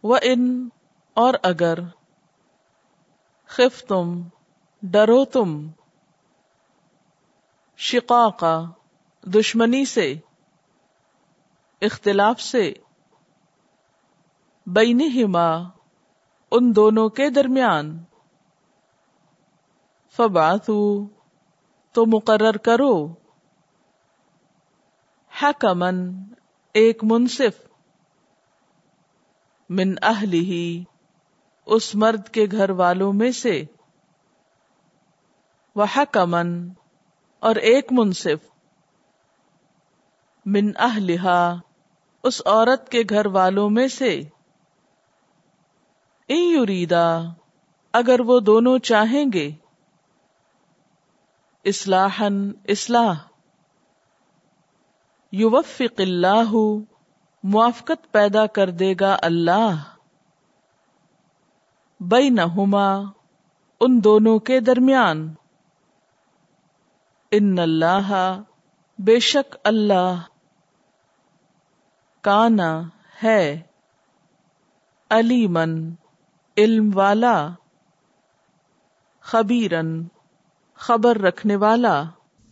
وَإِن اور اگر خفتم ڈرو تم شقاقا دشمنی سے اختلاف سے بینہما ان دونوں کے درمیان فبعثوا تو مقرر کرو حکمن ایک منصف من اہلہ اس مرد کے گھر والوں میں سے وحکمن اور ایک منصف من اہلہا اس عورت کے گھر والوں میں سے ان یریدا اگر وہ دونوں چاہیں گے اصلاحا اصلاح یوفق اللہ موافقت پیدا کر دے گا اللہ بینہما ان دونوں کے درمیان ان اللہ بے شک اللہ کانا ہے علیمن علم والا خبیرن خبر رکھنے والا